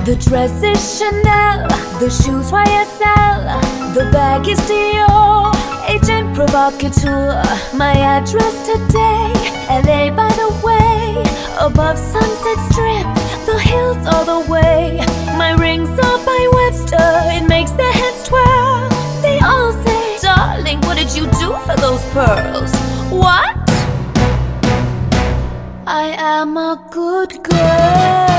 The dress is Chanel, the shoes YSL, the bag is Dior, agent provocateur. My address today, LA by the way, above Sunset Strip, the hills all the way. My rings are by Webster, it makes their heads twirl. They all say, darling, what did you do for those pearls? What? I am a good girl.